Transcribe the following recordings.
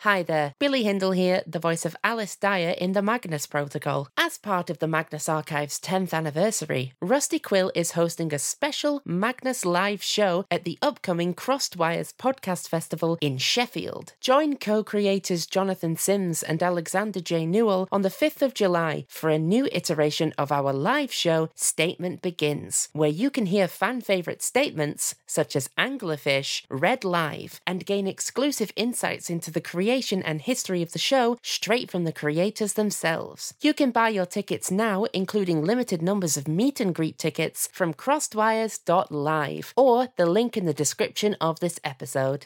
Hi there, Billy Hindle here, the voice of Alice Dyer in the Magnus Protocol. As part of the Magnus Archive's 10th anniversary, Rusty Quill is hosting a special Magnus live show at the upcoming Crossed Wires Podcast Festival in Sheffield. Join co-creators Jonathan Sims and Alexander J. Newell on the 5th of July for a new iteration of our live show, Statement Begins, where you can hear fan-favourite statements such as Anglerfish read live and gain exclusive insights into the creation and history of the show straight from the creators themselves. You can buy your tickets now, including limited numbers of meet and greet tickets from crossedwires.live or the link in the description of this episode.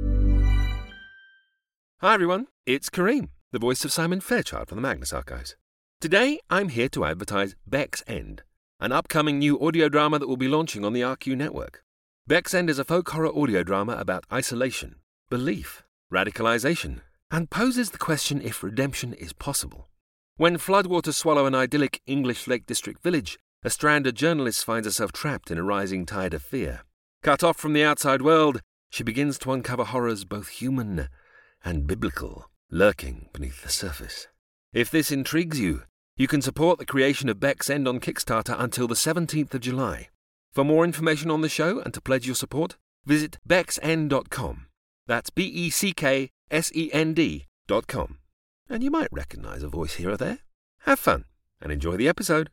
Hi everyone, it's Kareem, the voice of Simon Fairchild from the Magnus Archives. Today I'm here to advertise Beck's End, an upcoming new audio drama that will be launching on the RQ network. Beck's End is a folk horror audio drama about isolation, belief, radicalization, and poses the question if redemption is possible. When floodwaters swallow an idyllic English Lake District village, a stranded journalist finds herself trapped in a rising tide of fear. Cut off from the outside world, she begins to uncover horrors both human and biblical, lurking beneath the surface. If this intrigues you, you can support the creation of Beck's End on Kickstarter until the 17th of July. For more information on the show and to pledge your support, visit becksend.com. That's BECKSEND.com. And you might recognise a voice here or there. Have fun and enjoy the episode.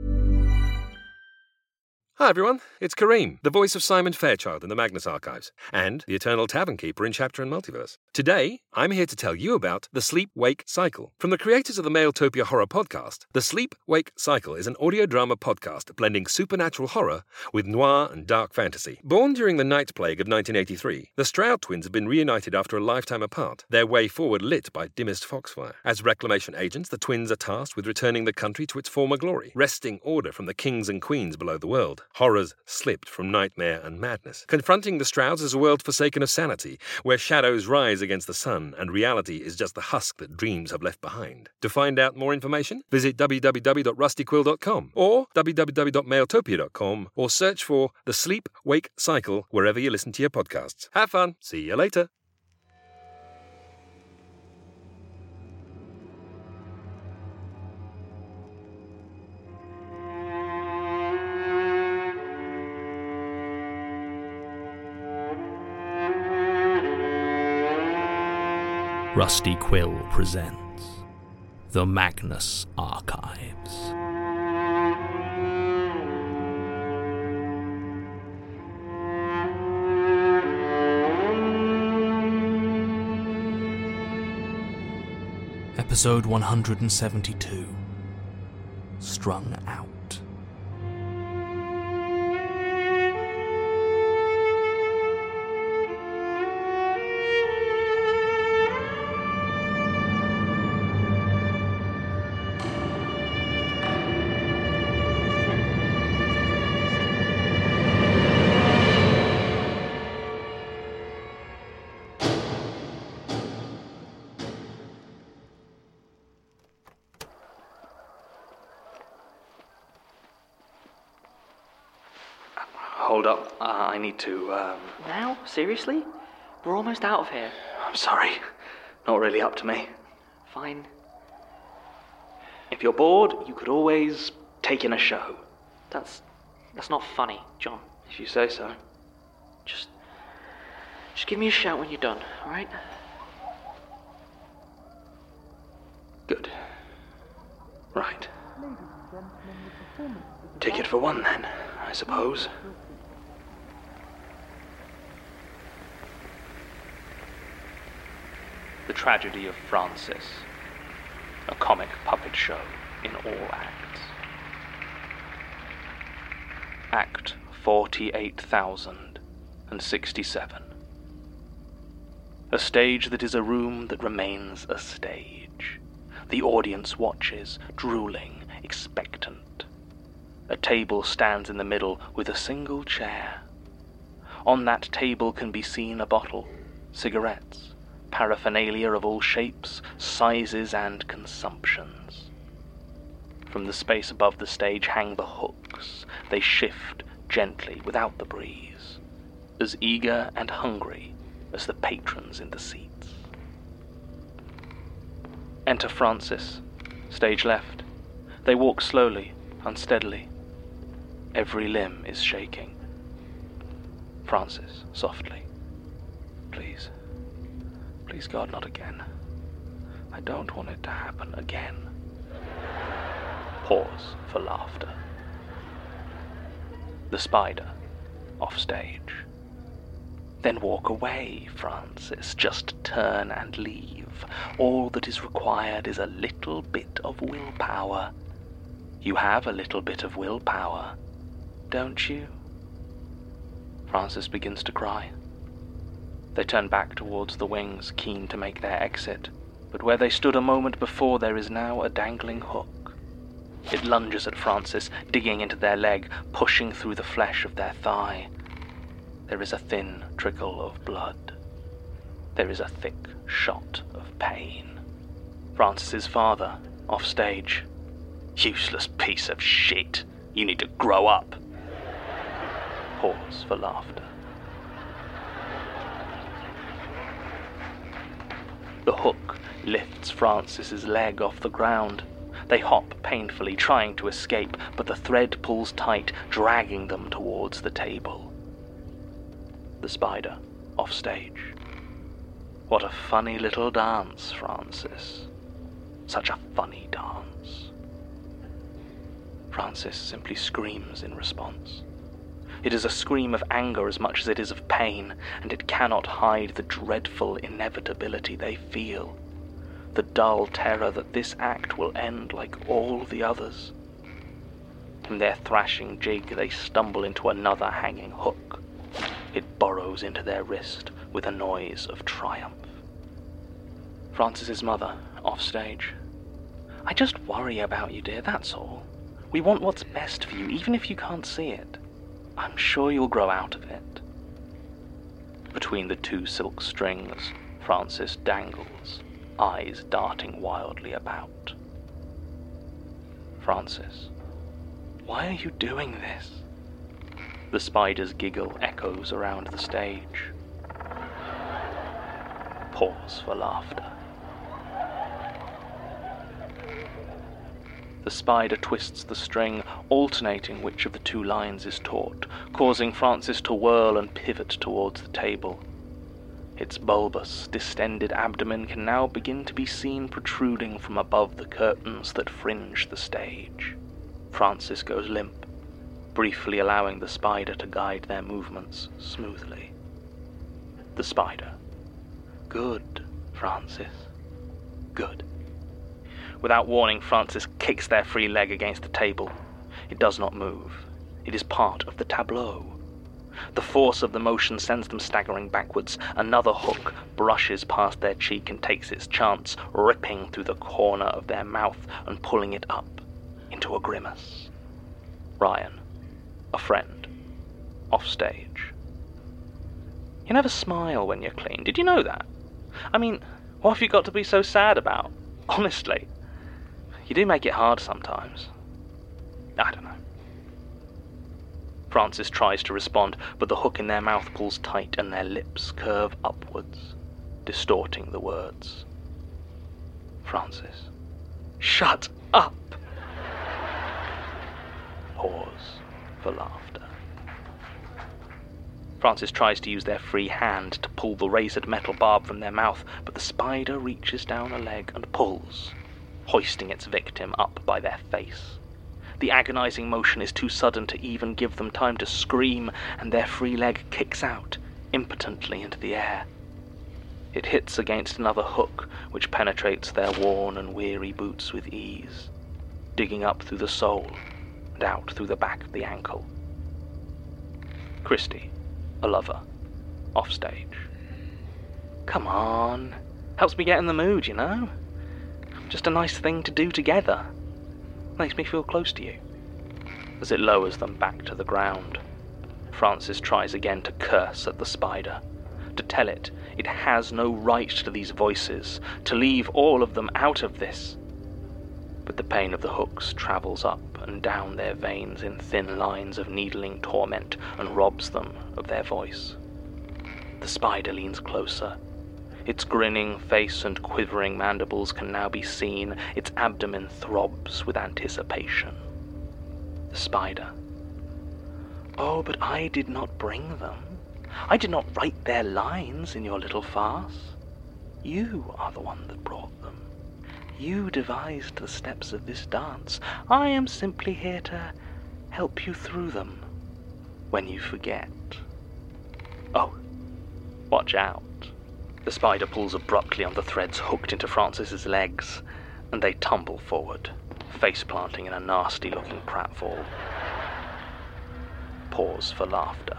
Hi everyone, it's Kareem, the voice of Simon Fairchild in the Magnus Archives, and the Eternal Tavern Keeper in Chapter and Multiverse. Today, I'm here to tell you about The Sleep-Wake Cycle. From the creators of the Mailtopia Horror Podcast, The Sleep-Wake Cycle is an audio drama podcast blending supernatural horror with noir and dark fantasy. Born during the Night Plague of 1983, the Stroud twins have been reunited after a lifetime apart, their way forward lit by dimmest foxfire. As reclamation agents, the twins are tasked with returning the country to its former glory, wresting order from the kings and queens below the world. Horrors slipped from nightmare and madness. Confronting the Strouds is a world forsaken of sanity, where shadows rise against the sun and reality is just the husk that dreams have left behind. To find out more information, visit www.rustyquill.com or www.mailtopia.com or search for The Sleep-Wake Cycle wherever you listen to your podcasts. Have fun. See you later. Rusty Quill presents The Magnus Archives. Episode 172, Strung Out. Hold up, I need to, Now? Seriously? We're almost out of here. I'm sorry. Not really up to me. Fine. If you're bored, you could always take in a show. That's not funny, John. If you say so. Just give me a shout when you're done, alright? Good. Right. Ticket for one, then, I suppose. The Tragedy of Francis, a comic puppet show in all acts. Act 48,067. A stage that is a room that remains a stage. The audience watches, drooling, expectant. A table stands in the middle with a single chair. On that table can be seen a bottle, cigarettes, paraphernalia of all shapes, sizes, and consumptions. From the space above the stage hang the hooks. They shift gently without the breeze, as eager and hungry as the patrons in the seats. Enter Francis, stage left. They walk slowly, unsteadily. Every limb is shaking. Francis, softly. Please. Please, God, not again. I don't want it to happen again. Pause for laughter. The Spider, off stage. Then walk away, Francis. Just turn and leave. All that is required is a little bit of willpower. You have a little bit of willpower, don't you? Francis begins to cry. They turn back towards the wings, keen to make their exit, but where they stood a moment before there is now a dangling hook. It lunges at Francis, digging into their leg, pushing through the flesh of their thigh. There is a thin trickle of blood. There is a thick shot of pain. Francis's father, off stage. Useless piece of shit. You need to grow up. Pause for laughter. The hook lifts Francis's leg off the ground. They hop painfully, trying to escape, but the thread pulls tight, dragging them towards the table. The Spider, off stage. What a funny little dance, Francis. Such a funny dance. Francis simply screams in response. It is a scream of anger as much as it is of pain, and it cannot hide the dreadful inevitability they feel. The dull terror that this act will end like all the others. In their thrashing jig, they stumble into another hanging hook. It burrows into their wrist with a noise of triumph. Francis's mother, off stage. I just worry about you, dear, that's all. We want what's best for you, even if you can't see it. I'm sure you'll grow out of it. Between the two silk strings, Francis dangles, eyes darting wildly about. Francis, why are you doing this? The Spider's giggle echoes around the stage. Pause for laughter. The Spider twists the string, alternating which of the two lines is taut, causing Francis to whirl and pivot towards the table. Its bulbous, distended abdomen can now begin to be seen protruding from above the curtains that fringe the stage. Francis goes limp, briefly allowing the Spider to guide their movements smoothly. The Spider. Good, Francis. Good. Without warning, Francis kicks their free leg against the table. It does not move. It is part of the tableau. The force of the motion sends them staggering backwards. Another hook brushes past their cheek and takes its chance, ripping through the corner of their mouth and pulling it up into a grimace. Ryan, a friend, off stage. You never smile when you're clean. Did you know that? I mean, what have you got to be so sad about? Honestly. You do make it hard sometimes. I don't know. Francis tries to respond, but the hook in their mouth pulls tight and their lips curve upwards, distorting the words. Francis. Shut up! Pause for laughter. Francis tries to use their free hand to pull the razored metal barb from their mouth, but the Spider reaches down a leg and pulls, hoisting its victim up by their face. The agonizing motion is too sudden to even give them time to scream, and their free leg kicks out, impotently into the air. It hits against another hook, which penetrates their worn and weary boots with ease, digging up through the sole and out through the back of the ankle. Christy, a lover, off stage. Come on, helps me get in the mood, you know? Just a nice thing to do together. Makes me feel close to you. As it lowers them back to the ground, Francis tries again to curse at the Spider, to tell it has no right to these voices, to leave all of them out of this. But the pain of the hooks travels up and down their veins in thin lines of needling torment and robs them of their voice. The Spider leans closer. Its grinning face and quivering mandibles can now be seen. Its abdomen throbs with anticipation. The spider. Oh, but I did not bring them. I did not write their lines in your little farce. You are the one that brought them. You devised the steps of this dance. I am simply here to help you through them when you forget. Oh, watch out. The spider pulls abruptly on the threads hooked into Francis's legs, and they tumble forward, face-planting in a nasty-looking pratfall. Pause for laughter.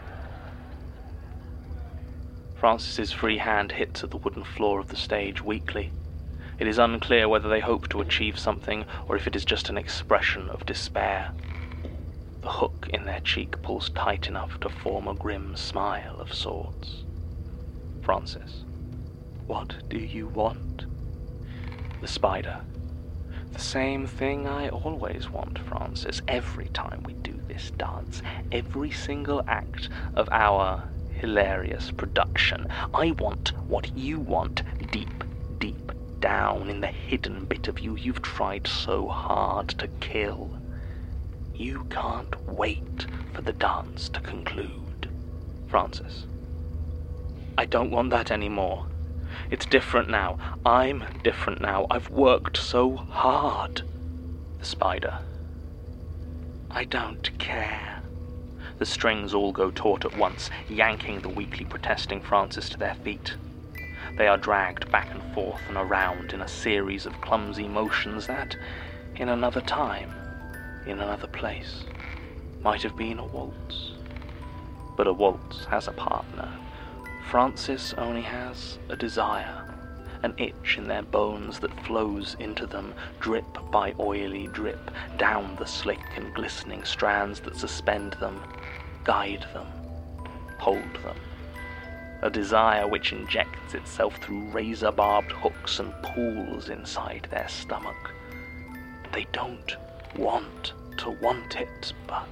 Francis's free hand hits at the wooden floor of the stage weakly. It is unclear whether they hope to achieve something or if it is just an expression of despair. The hook in their cheek pulls tight enough to form a grim smile of sorts. Francis, what do you want? The spider. The same thing I always want, Francis, every time we do this dance, every single act of our hilarious production. I want what you want, deep, deep down in the hidden bit of you you've tried so hard to kill. You can't wait for the dance to conclude. Francis, I don't want that anymore. It's different now. I'm different now. I've worked so hard. The spider. I don't care. The strings all go taut at once, yanking the weakly protesting Francis to their feet. They are dragged back and forth and around in a series of clumsy motions that, in another time, in another place, might have been a waltz. But a waltz has a partner. Francis only has a desire, an itch in their bones that flows into them, drip by oily drip, down the slick and glistening strands that suspend them, guide them, hold them. A desire which injects itself through razor-barbed hooks and pools inside their stomach. They don't want to want it, but...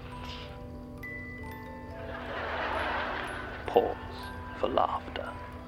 Pause for laughter.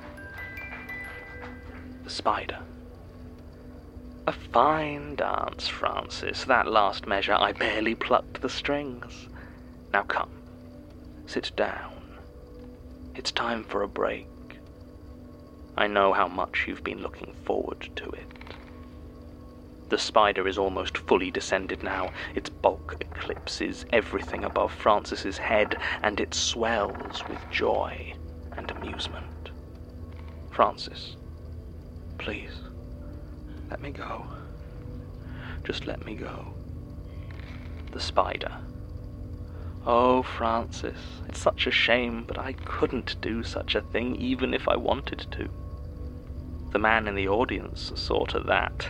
The spider. A fine dance, Francis. That last measure, I barely plucked the strings. Now come, sit down. It's time for a break. I know how much you've been looking forward to it. The spider is almost fully descended now. Its bulk eclipses everything above Francis's head, and it swells with joy and amusement. Francis, please, let me go. Just let me go. The spider. Oh, Francis, it's such a shame, but I couldn't do such a thing even if I wanted to. The man in the audience saw to that.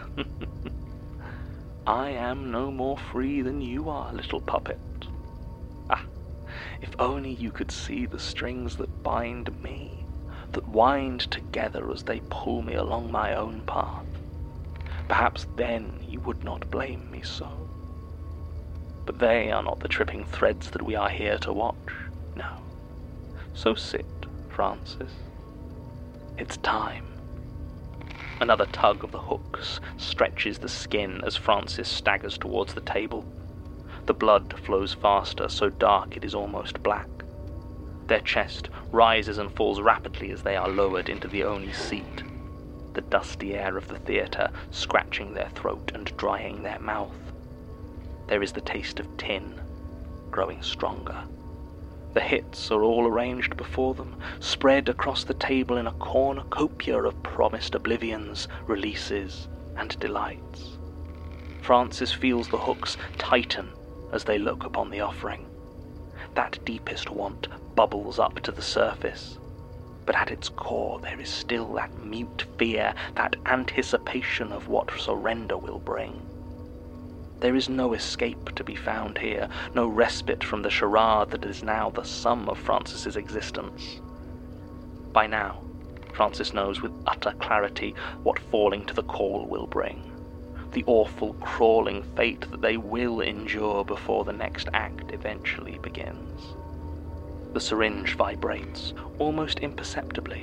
I am no more free than you are, little puppet. Ah, if only you could see the strings that bind me, that wind together as they pull me along my own path. Perhaps then you would not blame me so. But they are not the tripping threads that we are here to watch, no. So sit, Francis. It's time. Another tug of the hooks stretches the skin as Francis staggers towards the table. The blood flows faster, so dark it is almost black. Their chest rises and falls rapidly as they are lowered into the only seat, the dusty air of the theatre scratching their throat and drying their mouth. There is the taste of tin, growing stronger. The hits are all arranged before them, spread across the table in a cornucopia of promised oblivions, releases, and delights. Francis feels the hooks tighten as they look upon the offering. That deepest want bubbles up to the surface, but at its core there is still that mute fear, that anticipation of what surrender will bring. There is no escape to be found here, no respite from the charade that is now the sum of Francis's existence. By now, Francis knows with utter clarity what falling to the call will bring, the awful crawling fate that they will endure before the next act eventually begins. The syringe vibrates, almost imperceptibly,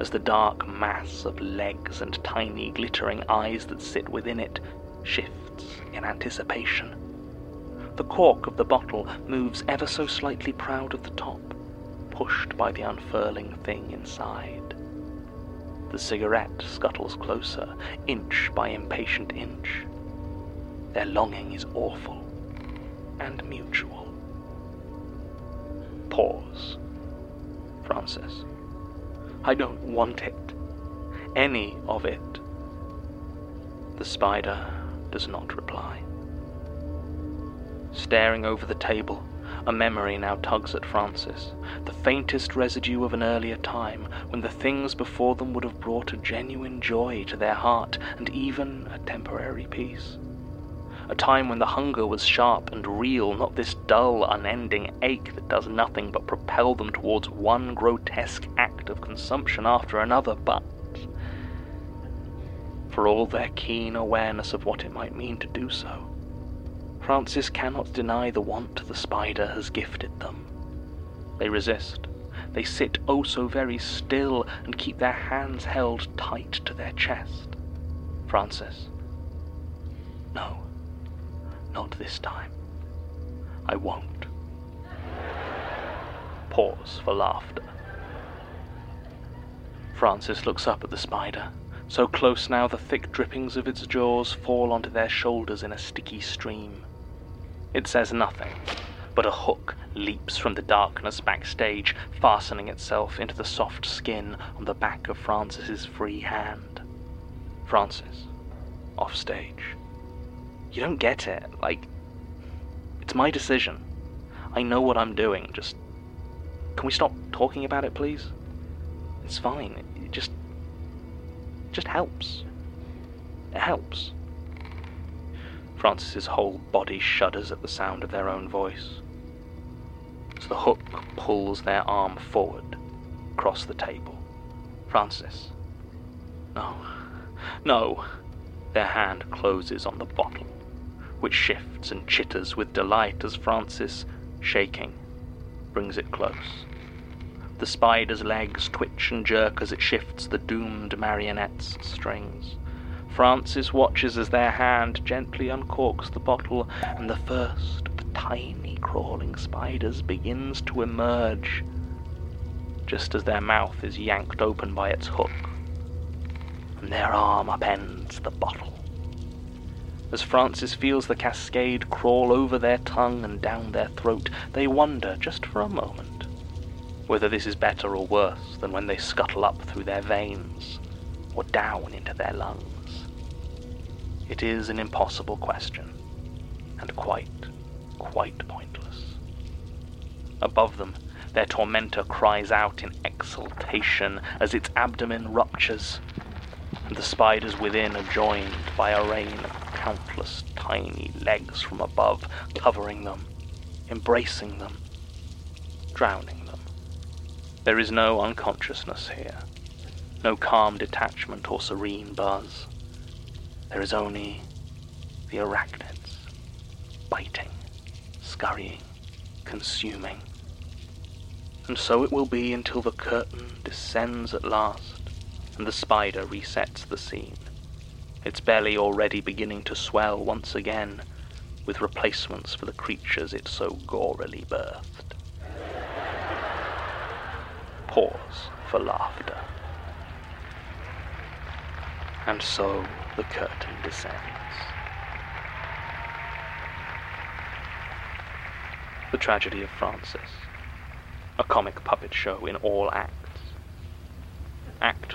as the dark mass of legs and tiny glittering eyes that sit within it shifts in anticipation. The cork of the bottle moves ever so slightly proud of the top, pushed by the unfurling thing inside. The cigarette scuttles closer, inch by impatient inch. Their longing is awful and mutual. Pause. Francis. I don't want it. Any of it. The spider does not reply. Staring over the table, a memory now tugs at Francis, the faintest residue of an earlier time when the things before them would have brought a genuine joy to their heart and even a temporary peace. A time when the hunger was sharp and real, not this dull, unending ache that does nothing but propel them towards one grotesque act of consumption after another, but for all their keen awareness of what it might mean to do so, Francis cannot deny the want the spider has gifted them. They resist. They sit oh so very still and keep their hands held tight to their chest. Francis. No. Not this time. I won't. Pause for laughter. Francis looks up at the spider, so close now the thick drippings of its jaws fall onto their shoulders in a sticky stream. It says nothing, but a hook leaps from the darkness backstage, fastening itself into the soft skin on the back of Francis's free hand. Francis, off stage. You don't get it, it's my decision. I know what I'm doing, can we stop talking about it, please? It's fine, it just helps. It helps. Francis's whole body shudders at the sound of their own voice. As the hook pulls their arm forward, across the table. Francis. No. Their hand closes on the bottle, which shifts and chitters with delight as Francis, shaking, brings it close. The spider's legs twitch and jerk as it shifts the doomed marionette's strings. Francis watches as their hand gently uncorks the bottle, and the first of the tiny crawling spiders begins to emerge, just as their mouth is yanked open by its hook, and their arm upends the bottle. As Francis feels the cascade crawl over their tongue and down their throat, they wonder, just for a moment, whether this is better or worse than when they scuttle up through their veins, or down into their lungs. It is an impossible question, and quite pointless. Above them, their tormentor cries out in exultation as its abdomen ruptures, and the spiders within are joined by a rain of countless tiny legs from above, covering them, embracing them, drowning them. There is no unconsciousness here, no calm detachment or serene buzz. There is only the arachnids, biting, scurrying, consuming. And so it will be until the curtain descends at last, and the spider resets the scene, its belly already beginning to swell once again, with replacements for the creatures it so gorily birthed. Pause for laughter. And so the curtain descends. The Tragedy of Francis, a comic puppet show in all acts. Act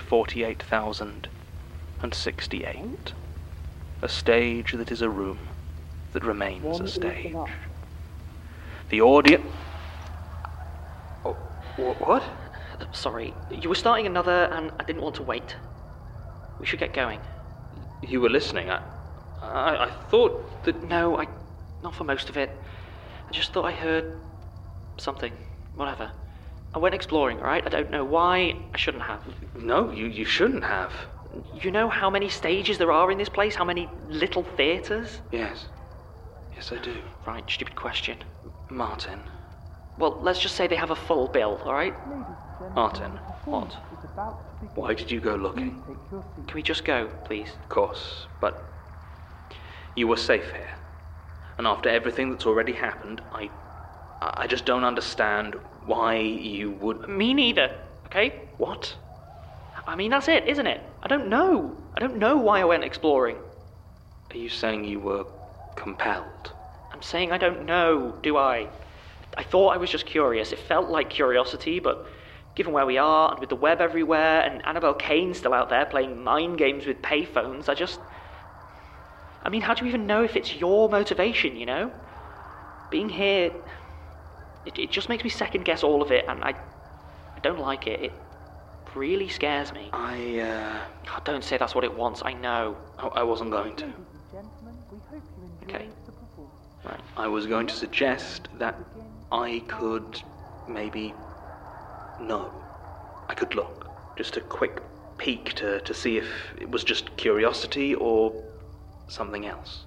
48,068. A stage that is a room that remains a stage. The audience... Oh, what? Sorry, you were starting another and I didn't want to wait. We should get going. You were listening. I thought that... No, not for most of it. I just thought I heard something. Whatever. I went exploring, alright? I don't know why. I shouldn't have. No, you shouldn't have. You know how many stages there are in this place? How many little theatres? Yes, I do. Right, stupid question. Martin. Well, let's just say they have a full bill, alright? Martin, what? Why did you go looking? Can we just go, please? Of course, but you were safe here. And after everything that's already happened, I just don't understand why you would... Me neither, okay? What? I mean, that's it, isn't it? I don't know. I don't know why I went exploring. Are you saying you were compelled? I'm saying I don't know, do I? I thought I was just curious. It felt like curiosity, but given where we are, and with the web everywhere, and Annabelle Kane still out there playing mind games with payphones, I mean, how do you even know if it's your motivation, you know? Being here, it just makes me second guess all of it, and I don't like it. It really scares me. Oh, don't say that's what it wants, I know. I wasn't going to. Okay. Right. I was going to suggest that I could maybe... No. I could look. Just a quick peek to see if it was just curiosity or something else.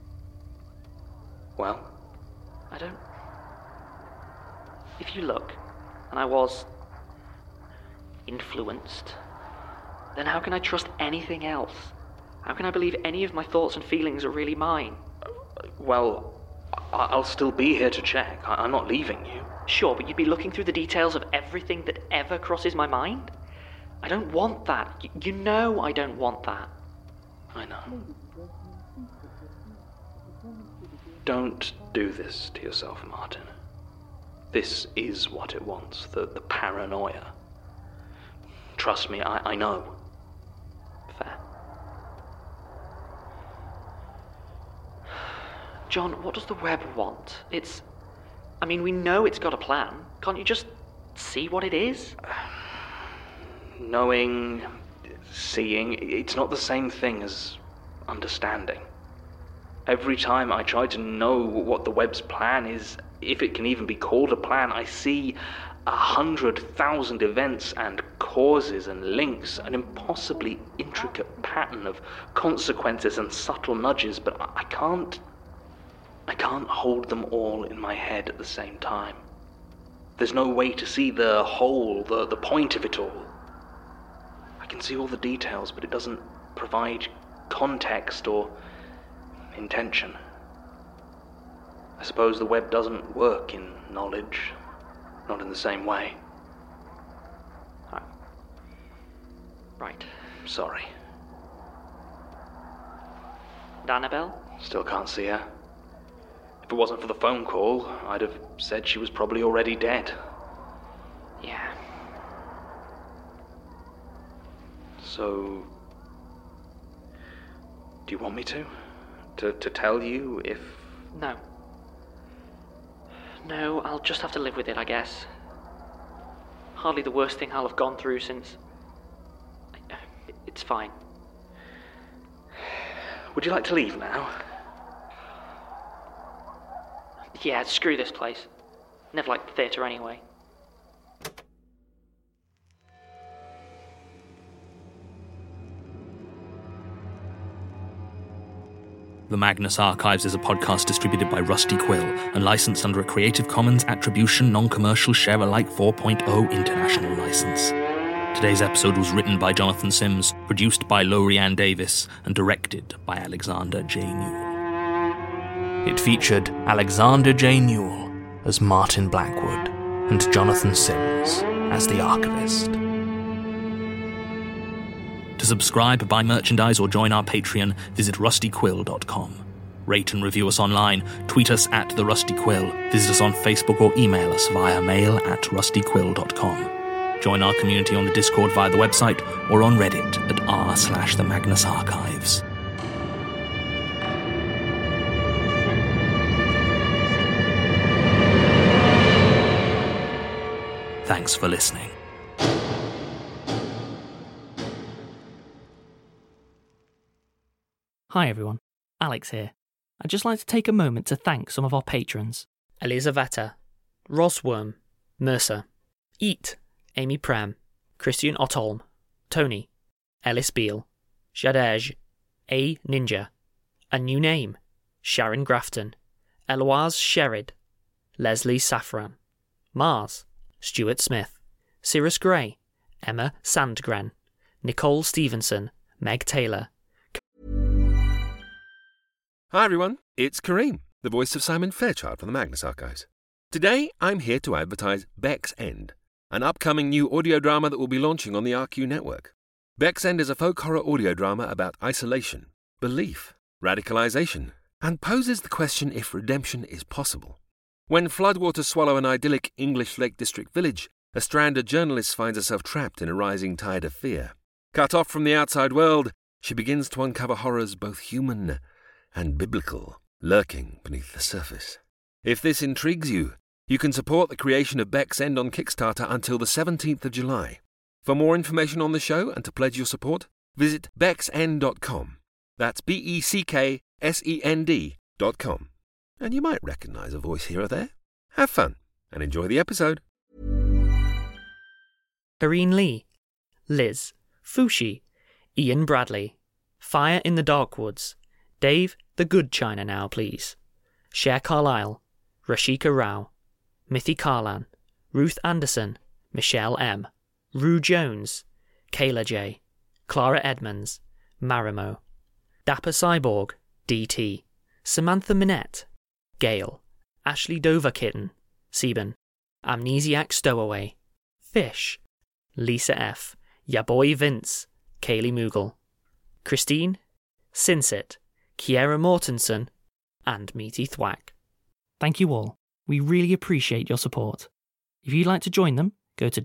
Well? I don't... If you look, and I was... influenced, then how can I trust anything else? How can I believe any of my thoughts and feelings are really mine? Well, I'll still be here to check. I'm not leaving you. Sure, but you'd be looking through the details of everything that ever crosses my mind? I don't want that. You know I don't want that. I know. Don't do this to yourself, Martin. This is what it wants, the paranoia. Trust me, I know. Fair. John, what does the web want? I mean, we know it's got a plan. Can't you just see what it is? Knowing, seeing, it's not the same thing as understanding. Every time I try to know what the web's plan is, if it can even be called a plan, I see 100,000 events and causes and links, an impossibly intricate pattern of consequences and subtle nudges, but I can't hold them all in my head at the same time. There's no way to see the whole, the point of it all. I can see all the details, but it doesn't provide context or intention. I suppose the web doesn't work in knowledge, not in the same way. Right. Sorry. And Annabelle? Still can't see her. If it wasn't for the phone call, I'd have said she was probably already dead. Yeah. So... do you want me to? To tell you if... No. No, I'll just have to live with it, I guess. Hardly the worst thing I'll have gone through since... It's fine. Would you like to leave now? Yeah, screw this place. Never liked the theatre anyway. The Magnus Archives is a podcast distributed by Rusty Quill and licensed under a Creative Commons Attribution Non-Commercial Share-alike 4.0 international license. Today's episode was written by Jonathan Sims, produced by Lorianne Davis, and directed by Alexander J. Newell. It featured Alexander J. Newell as Martin Blackwood and Jonathan Sims as the Archivist. To subscribe, buy merchandise, or join our Patreon, visit rustyquill.com. Rate and review us online, tweet us at The Rusty Quill, visit us on Facebook or email us via mail@rustyquill.com. Join our community on the Discord via the website or on Reddit at r/The Magnus Archives. Thanks for listening. Hi everyone, Alex here. I'd just like to take a moment to thank some of our patrons. Elizaveta, Rosworm, Mercer, Eat, Amy Pram, Christian Ottolm, Tony, Ellis Beale, Shadej, A. Ninja, A New Name, Sharon Grafton, Eloise Sherrid, Leslie Safran, Mars, Stuart Smith, Cirrus Gray, Emma Sandgren, Nicole Stevenson, Meg Taylor. Hi everyone, it's Kareem, the voice of Simon Fairchild from the Magnus Archives. Today I'm here to advertise Beck's End, an upcoming new audio drama that will be launching on the RQ network. Beck's End is a folk horror audio drama about isolation, belief, radicalization, and poses the question if redemption is possible. When floodwaters swallow an idyllic English Lake District village, a stranded journalist finds herself trapped in a rising tide of fear. Cut off from the outside world, she begins to uncover horrors both human and biblical, lurking beneath the surface. If this intrigues you, you can support the creation of Beck's End on Kickstarter until the 17th of July. For more information on the show and to pledge your support, visit becksend.com. That's BECKSEND.com. And you might recognise a voice here or there. Have fun and enjoy the episode. Kareen Lee, Liz, Fushi, Ian Bradley, Fire in the Darkwoods, Dave the Good China Now Please, Cher Carlisle, Rashika Rao, Mithy Karlan, Ruth Anderson, Michelle M, Rue Jones, Kayla J, Clara Edmonds, Marimo, Dapper Cyborg, DT, Samantha Minette, Gail, Ashley Dover Kitten, Seben, Amnesiac Stowaway, Fish, Lisa F, Yaboy Vince, Kaylee Moogle, Christine, Sinsit, Kiera Mortensen, and Meaty Thwack. Thank you all. We really appreciate your support. If you'd like to join them, go to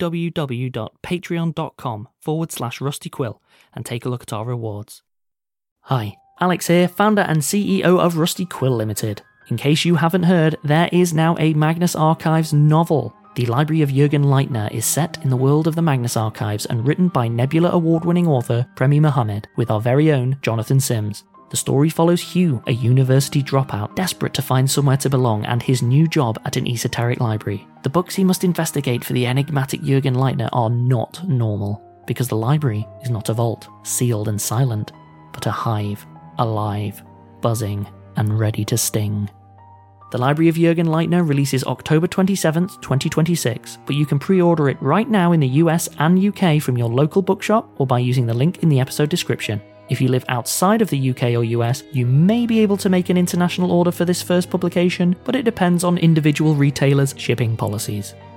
www.patreon.com/RustyQuill and take a look at our rewards. Hi, Alex here, founder and CEO of Rusty Quill Limited. In case you haven't heard, there is now a Magnus Archives novel. The Library of Jürgen Leitner is set in the world of the Magnus Archives and written by Nebula Award-winning author Premi Mohammed with our very own Jonathan Sims. The story follows Hugh, a university dropout, desperate to find somewhere to belong, and his new job at an esoteric library. The books he must investigate for the enigmatic Jürgen Leitner are not normal, because the library is not a vault, sealed and silent, but a hive, alive, buzzing, and ready to sting. The Library of Jürgen Leitner releases October 27th, 2026, but you can pre-order it right now in the US and UK from your local bookshop or by using the link in the episode description. If you live outside of the UK or US, you may be able to make an international order for this first publication, but it depends on individual retailers' shipping policies.